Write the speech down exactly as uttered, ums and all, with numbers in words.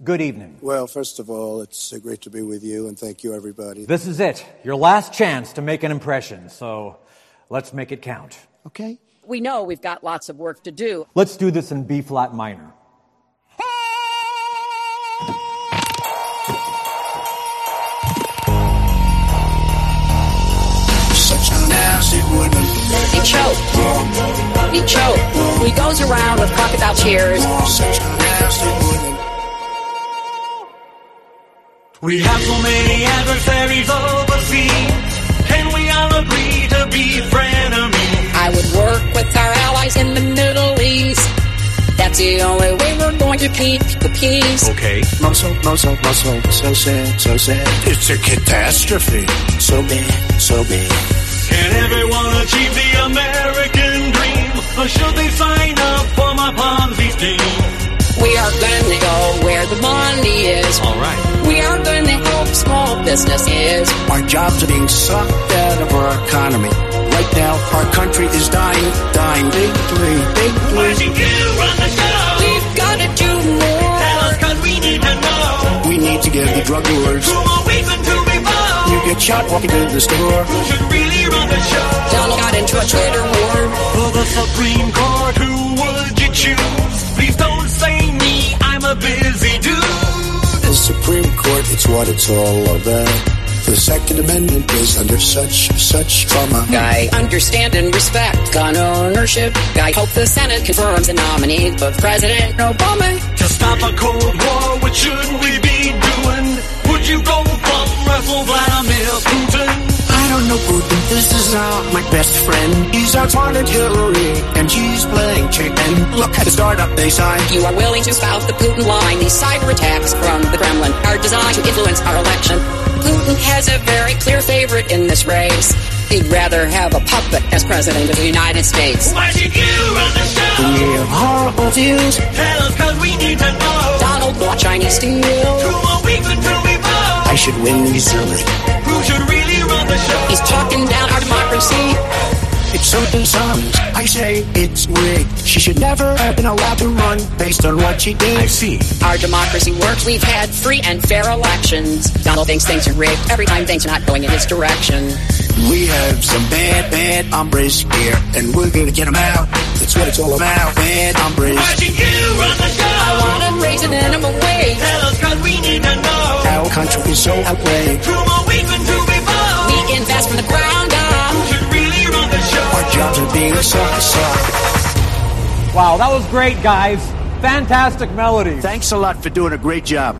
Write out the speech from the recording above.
Good evening. Well, first of all, it's uh, great to be with you, and thank you, everybody. This is it. Your last chance to make an impression, so let's make it count. Okay. We know we've got lots of work to do. Let's do this in B-flat minor. Such a nasty woman. He choked. He choked. He goes around with crocodile tears. Such a nasty woman. We have so many adversaries overseas. Can we all agree to be frenemies? I would work with our allies in the Middle East. That's the only way we're going to keep the peace. Okay. Moso, moso, moso. So sad, so sad. It's a catastrophe. So bad, so bad. Can everyone achieve the American dream? Or should they sign up for my Ponzi scheme? We are going to go where the money is. All right. We are going to help small businesses. Our jobs are being sucked out of our economy. Right now, our country is dying, dying. Victory, Why victory. should you run the show? We've got to do more. Tell us, cause we need to know. We need to give the drug lords. Who are we to be bold? You get shot walking to the store. Who should really run the show? Donald got into a Twitter war. For the Supreme Court, who would you choose? Please don't say me, I'm a busy dude. The Supreme Court, it's what it's all about. The Second Amendment is under such, such trauma. Guy understand and respect gun ownership. Guy hope the Senate confirms the nominee of President Obama. To stop a Cold War, what should we be doing? Would you go from Russell Vladimir Putin? I don't know Putin, this is not my best friend. He's outsmarted Hillary, and she's playing chicken. Look at the startup they signed. You are willing to spout the Putin line. These cyber attacks from the Kremlin are designed to influence our election. Putin has a very clear favorite in this race. He'd rather have a puppet as president of the United States. Why should you run the show? We have horrible views. Tell us, cause we need to know. Donald bought Chinese steel. Who are we to be bold? I should win easily. Who should really run the show? He's talking down our democracy. It's so dishonest. I say it's rigged. She should never have been allowed to run based on what she did. I see. Our democracy works. We've had free and fair elections. Donald thinks things are rigged every time things are not going in his direction. We have some bad, bad hombres here, and we're gonna get them out. That's what it's all about. Bad hombres. Why should you run the show? I want to raise an minimum wage. Tell us, cause we need to know. Our country is so outraged. Who are we to be bold? We invest from the ground up. Who should really run the show? Our jobs are being sucked, sucked. Wow, that was great, guys. Fantastic melody. Thanks a lot for doing a great job.